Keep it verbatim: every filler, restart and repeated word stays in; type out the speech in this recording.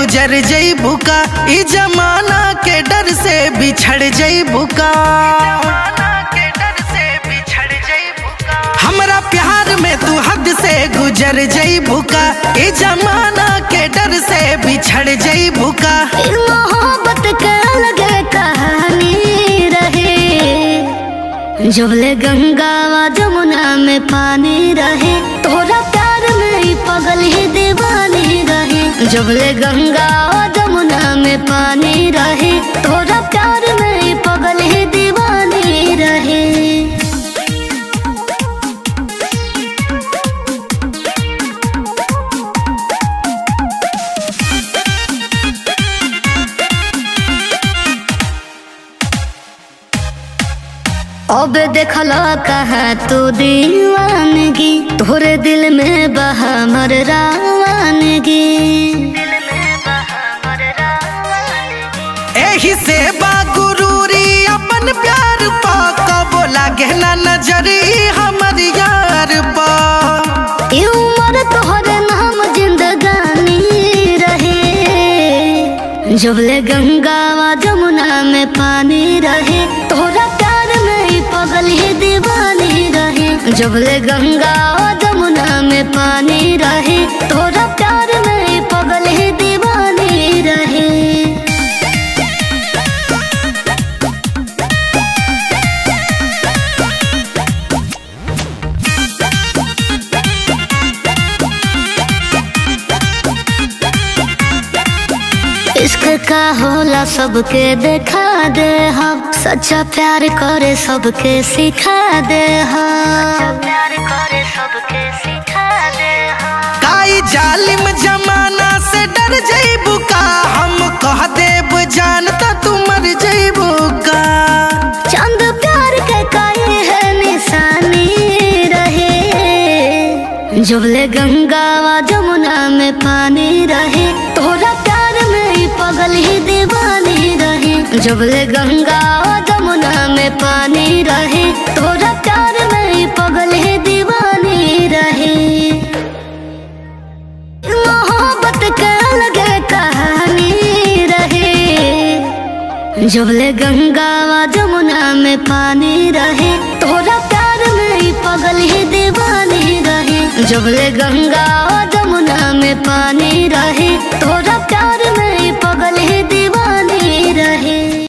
गुजर जइबू का, ई जमाना के डर से बिछड़ जइबू का। हमरा प्यार में तू हद से गुजर जइबू का, ई जमाना के डर से बिछड़ जइबू का। मोहब्बत के अलग कहानी रहे, जबले गंगा व जमुना में पानी रहे। तोरा प्यार में ही पगल ही दीवानी रहे, जबले गंगा व जमुना में पानी रहे। तोरा प्यार में ही पगल ही दीवानी रहे। अब देखला कहाँ तू दीवानगी, तोरे दिल में बहा मर रावानगी। एही से बागुरूरी अपन प्यार पा, कबो लागे ना नजरी हमर यार पा। ई उम्र तोहरे नाम जिंदगानी रहे, जबले गंगा व जमुना में पानी रहे। तोरा प्यार में ही पगल ही दीवानी रहे, जबले गंगा व जमुना में पानी रहे। तोरा प्यार में ही पगल ही दीवानी रहे। इश्क का होला सबके देखा दे हम, सच्चा प्यार करे सबके सिखा दे हम। प्यार करे सबके सिखा दे हम। काई जालिम जमाना से डर जइबू का, हम कह देब जानता तू मर जइबू का। चंद प्यार के काहे है निशानी रहे, जबले गंगा व जमुना में पानी रहे। तोरा प्यार में ही पगल ही दीवानी रहे, जबले गंगा व जमुना में पानी रहे। तोरा प्यार में ही पगल ही दीवानी रहे। मोहब्बत के अलग कहानी रहे, जबले गंगा व जमुना में पानी रहे। तोरा प्यार में ही पगल ही दीवानी रहे, जबले गंगा व जमुना में पानी रहे। तोरा प्यार